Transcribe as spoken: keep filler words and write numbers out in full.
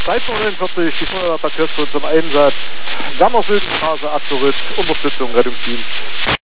dreizehn neunundvierzig, die Feuerwehr verkürzt zum Einsatz. Gammer Südenstraße, Abgerüst, Unterstützung, Rettungsdienst.